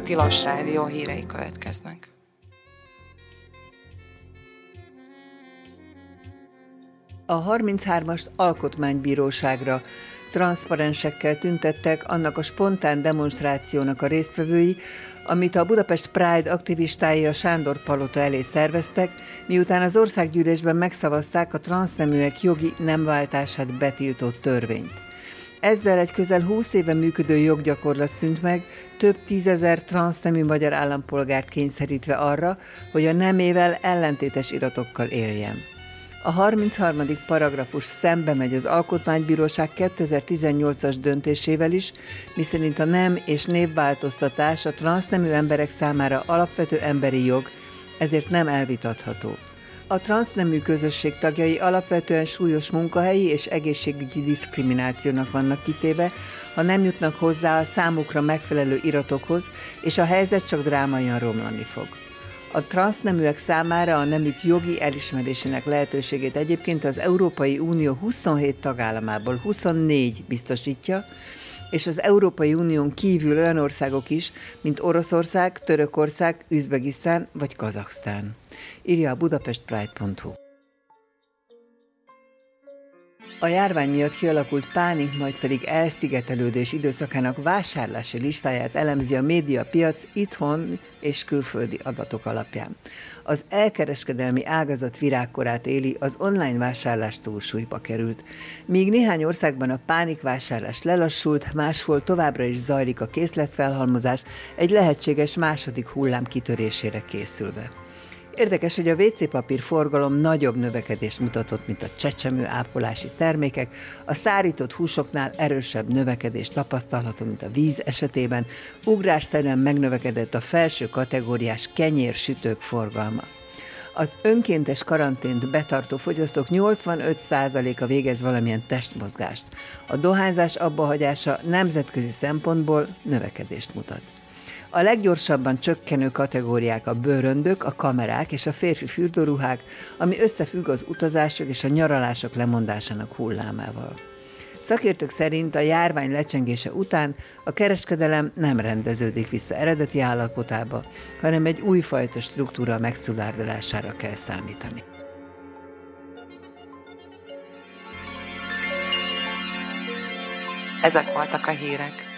Tilos Rádió hírei következnek. A 33-ast alkotmánybíróságra transzparensekkel tüntettek annak a spontán demonstrációnak a résztvevői, amit a Budapest Pride aktivistái a Sándor Palota elé szerveztek, miután az országgyűlésben megszavazták a transzneműek jogi nemváltását betiltó törvényt. Ezzel egy közel 20 éve működő joggyakorlat szűnt meg, több tízezer transznemű magyar állampolgárt kényszerítve arra, hogy a nemével ellentétes iratokkal éljen. A 33. paragrafus szembe megy az Alkotmánybíróság 2018-as döntésével is, miszerint a nem és névváltoztatás a transznemű emberek számára alapvető emberi jog, ezért nem elvitatható. A transznemű közösség tagjai alapvetően súlyos munkahelyi és egészségügyi diszkriminációnak vannak kitéve, ha nem jutnak hozzá a számukra megfelelő iratokhoz, és a helyzet csak drámaian romlani fog. A transzneműek számára a nemük jogi elismerésének lehetőségét egyébként az Európai Unió 27 tagállamából 24 biztosítja, és az Európai Unión kívül olyan országok is, mint Oroszország, Törökország, Üzbegisztán vagy Kazaksztán. Írja a budapestpride.hu. A járvány miatt kialakult pánik, majd pedig elszigetelődés időszakának vásárlási listáját elemzi a médiapiac itthon és külföldi adatok alapján. Az elkereskedelmi ágazat virágkorát éli, az online vásárlás túlsúlyba került. Míg néhány országban a pánikvásárlás lelassult, máshol továbbra is zajlik a készletfelhalmozás, egy lehetséges második hullám kitörésére készülve. Érdekes, hogy a WC-papír forgalom nagyobb növekedést mutatott, mint a csecsemő ápolási termékek, a szárított húsoknál erősebb növekedés tapasztalható, mint a víz esetében, ugrásszerűen megnövekedett a felső kategóriás kenyérsütők forgalma. Az önkéntes karantént betartó fogyasztók 85%-a végez valamilyen testmozgást. A dohányzás abbahagyása nemzetközi szempontból növekedést mutat. A leggyorsabban csökkenő kategóriák a bőröndök, a kamerák és a férfi fürdőruhák, ami összefügg az utazások és a nyaralások lemondásának hullámával. Szakértők szerint a járvány lecsengése után a kereskedelem nem rendeződik vissza eredeti állapotába, hanem egy újfajta struktúra megszilárdulására kell számítani. Ezek voltak a hírek.